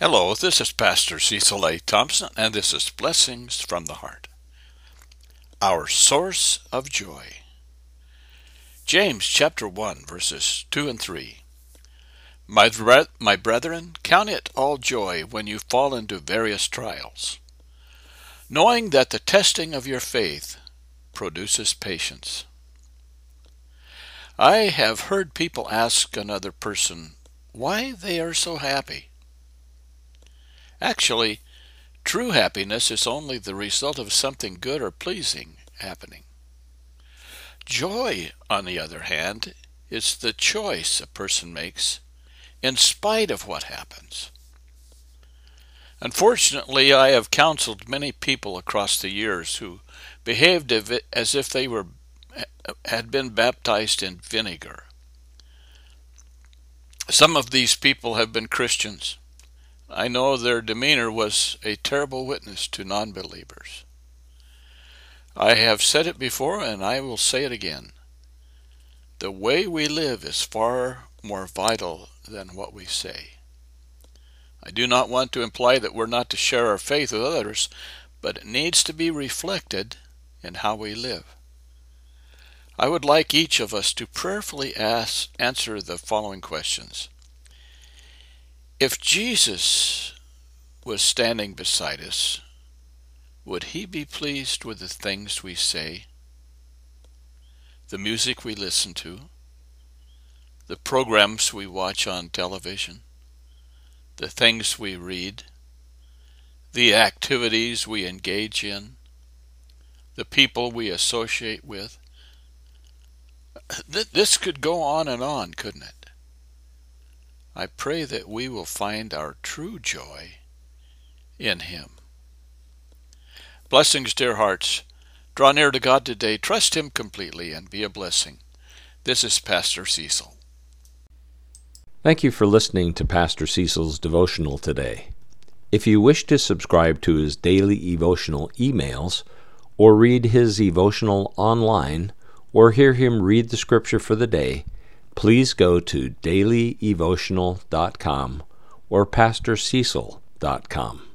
Hello, this is Pastor Cecil A. Thompson, and this is Blessings from the Heart. Our source of joy. James chapter 1, verses 2 and 3. My brethren, count it all joy when you fall into various trials, knowing that the testing of your faith produces patience. I have heard people ask another person why they are so happy. Actually, true happiness is only the result of something good or pleasing happening. Joy, on the other hand, is the choice a person makes in spite of what happens. Unfortunately, I have counseled many people across the years who behaved as if they had been baptized in vinegar. Some of these people have been Christians. I know their demeanor was a terrible witness to non-believers. I have said it before, and I will say it again. The way we live is far more vital than what we say. I do not want to imply that we're not to share our faith with others, but it needs to be reflected in how we live. I would like each of us to prayerfully answer the following questions. If Jesus was standing beside us, would he be pleased with the things we say, the music we listen to, the programs we watch on television, the things we read, the activities we engage in, the people we associate with? This could go on, couldn't it? I pray that we will find our true joy in him. Blessings, dear hearts. Draw near to God today. Trust him completely and be a blessing. This is Pastor Cecil. Thank you for listening to Pastor Cecil's devotional today. If you wish to subscribe to his daily devotional emails, or read his devotional online, or hear him read the scripture for the day, please go to dailydevotional.com or pastorcecil.com.